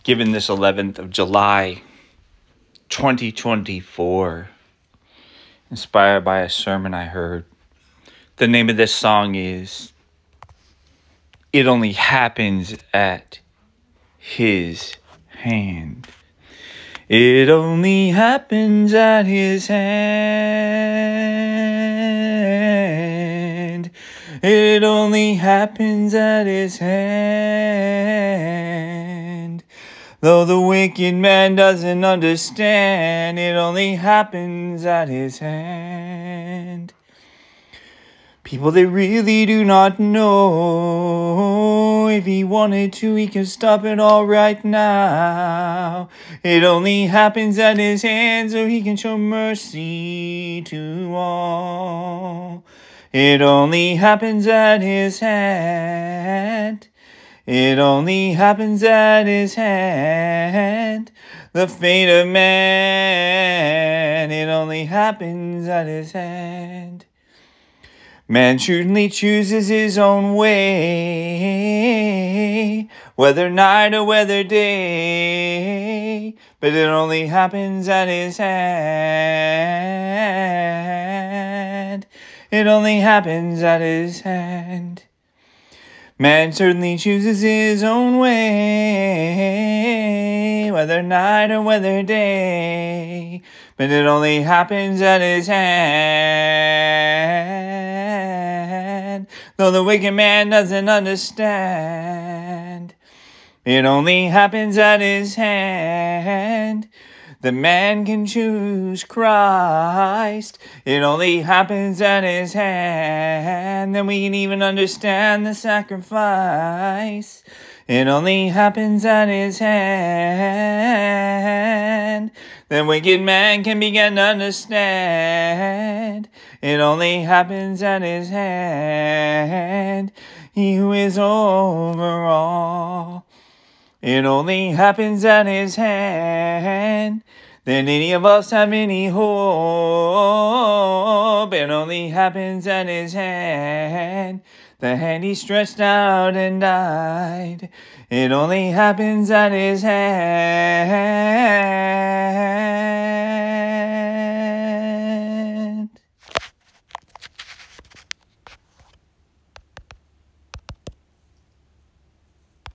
given this 11th of July, 2024, inspired by a sermon I heard. The name of this song is It Only Happens at His Hand. It only happens at His hand. It only happens at His hand. Though the wicked man doesn't understand, it only happens at His hand. People that really do not know, if He wanted to, He could stop it all right now. It only happens at His hand so He can show mercy to all. It only happens at His hand. It only happens at His hand. The fate of man, it only happens at His hand. Man certainly chooses his own way, whether night or whether day, but it only happens at His hand. It only happens at His hand. Man certainly chooses his own way, whether night or whether day, but it only happens at His hand. Though the wicked man doesn't understand, it only happens at His hand. The man can choose Christ. It only happens at His hand. Then we can even understand the sacrifice. It only happens at His hand. Then wicked man can begin to understand. It only happens at His hand. He who is over all. It only happens at His hand. Then any of us have any hope. It only happens at His hand. The hand He stretched out and died. It only happens at His hand.